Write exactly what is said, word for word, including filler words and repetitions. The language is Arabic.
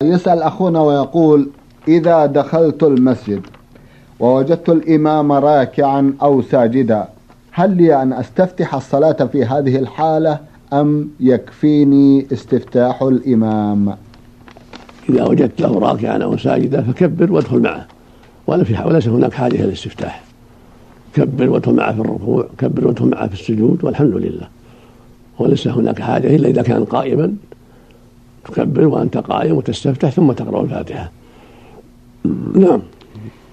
يسأل أخونا ويقول: إذا دخلت المسجد ووجدت الإمام راكعا أو ساجدا، هل لي أن أستفتح الصلاة في هذه الحالة أم يكفيني استفتاح الإمام؟ إذا وجدته راكعا أو ساجدا فكبر وادخل معه، وليس هناك حاجة إلى الاستفتاح. كبر وادخل معه في الركوع، كبر وادخل معه في السجود، والحمد لله. وليس هناك حاجة إلا إذا كان قائما تكبر وأنت قائم وتستفتح ثم تقرأ الفاتحة. نعم.